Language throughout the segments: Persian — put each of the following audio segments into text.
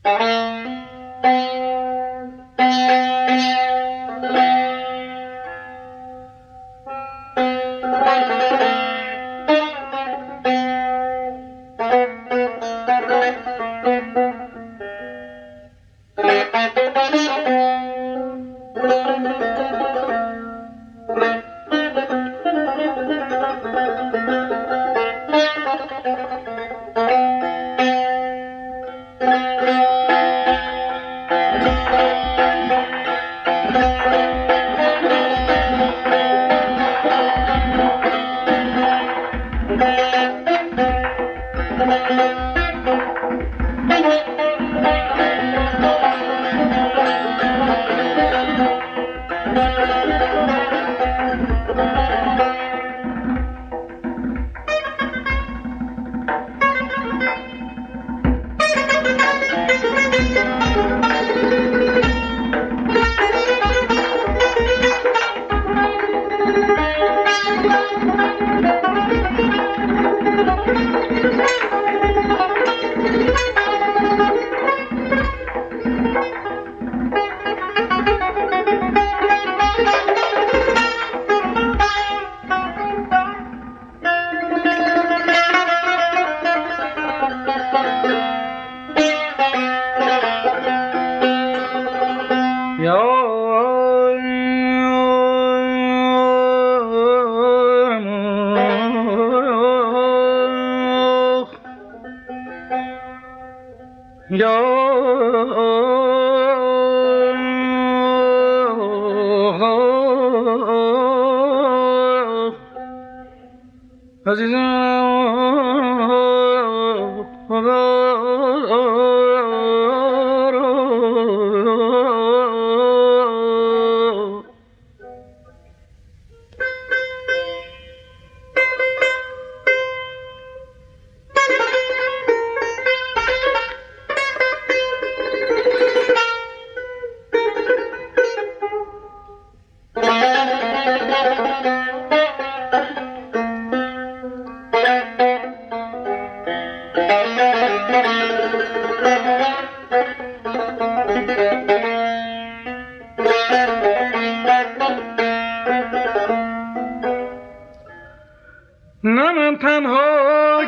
نه من تنها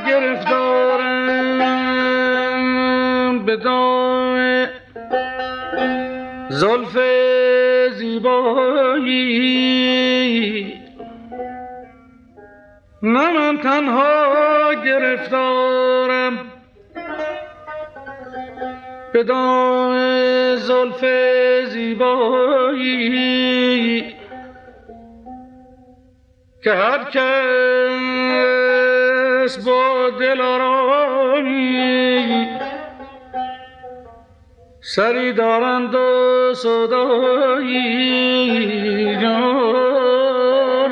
گرفتارم به دام زلف زیبایی، نه من تنها گرفتارم به دام زلف زیبایی که هر کس با دلارامی سری دارند و صدایی جان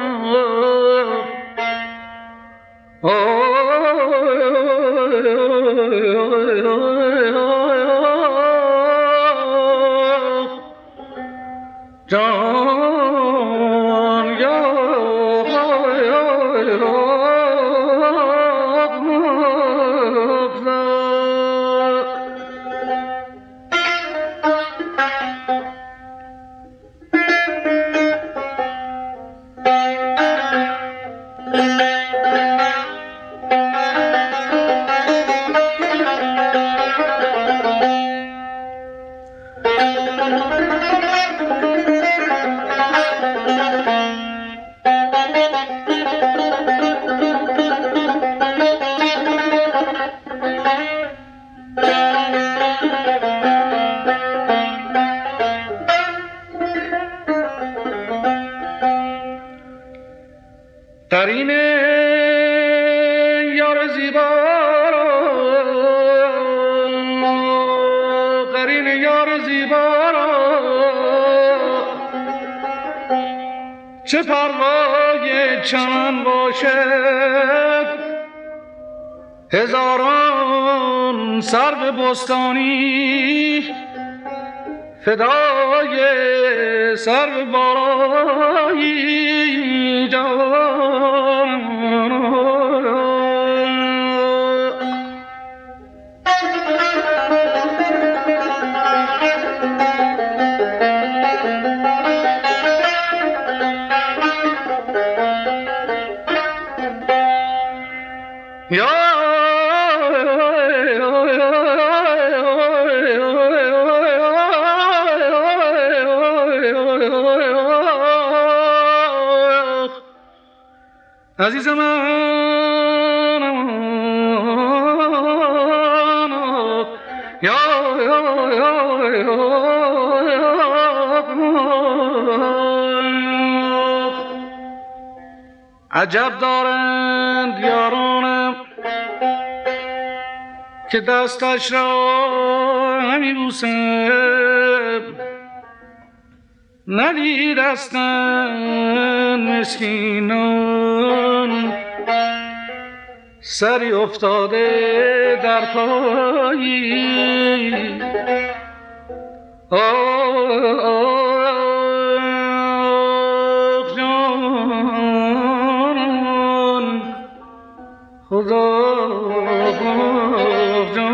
قرین یار زیبا را، قرین یار زیبا را چه پروای چمن باشد، هزاران سرو بستانی فدای سرو بارایی جان. عزیز من یا عجب دارند یارانم که دستش را همی بوسم ندیدستند مسکینان سری افتاده در پایی آخ جان خدا آخ جان